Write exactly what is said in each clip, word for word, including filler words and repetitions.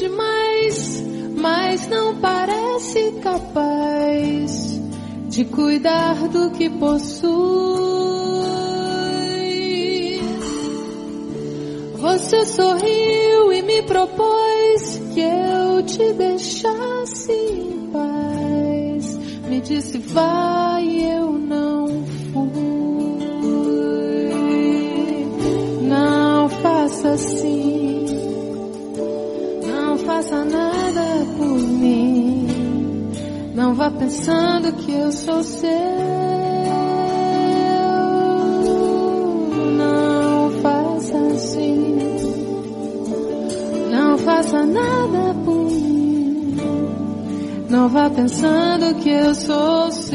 demais, mas não parece capaz de cuidar do que possui. Você sorriu e me propôs que eu te deixasse em paz. Me disse vai, eu não fui. Não faça assim, não faça nada por mim. Não vá pensando que eu sou seu. Não faça assim, não faça nada por mim. Não vá pensando que eu sou seu.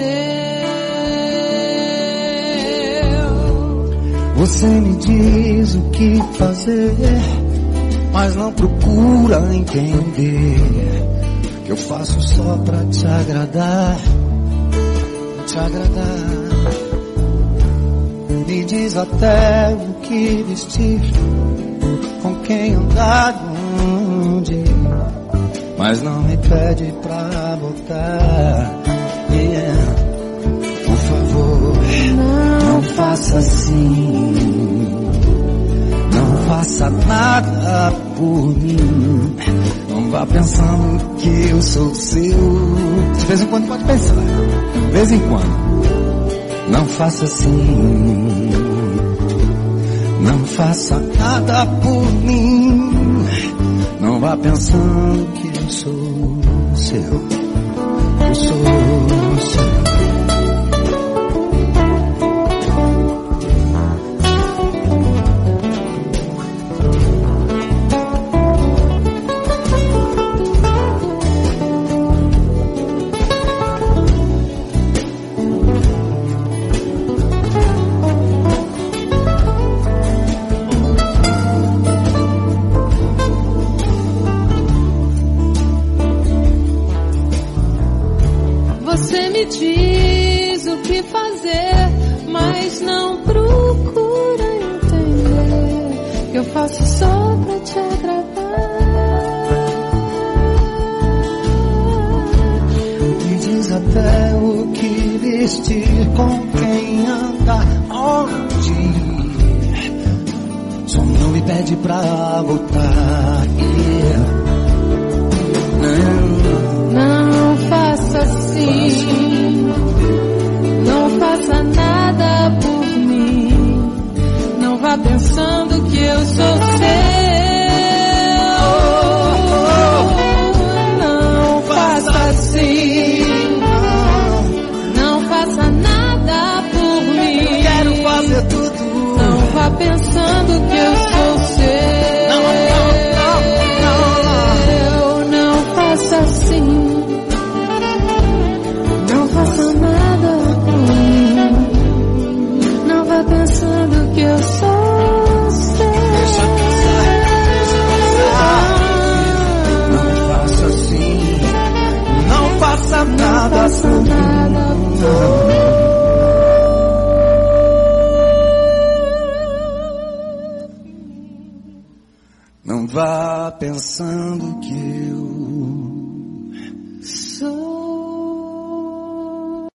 Você me diz o que fazer, mas não procura entender que eu faço só pra te agradar, te agradar. Me diz até o que vestir, com quem andar, onde, mas não me pede pra voltar. Yeah. Por favor, não, não faça assim, não faça nada por mim. Não vá pensando que eu sou seu. De vez em quando pode pensar, de vez em quando. Não faça assim, não faça nada por mim. Não vá pensando que eu sou seu. Eu sou seu. Você me diz o que fazer, mas não procura entender que eu faço só pra te agradar. Me diz até o que vestir, com quem andar, onde ir. Só não me pede pra voltar. Yeah. Não faça assim, não faça nada por mim. Não vá pensando que eu sou seu. Não faça assim, não faça nada por mim. Quero fazer tudo. Não vá pensando que eu sou seu. Não, não, não, não, não. Não faça assim, não faça nada por mim. Não vá pensando que eu sou seu. Deixa pensar, deixa pensar. Não faça assim, não faça nada, não faça por nada por mim. Não vá pensando que eu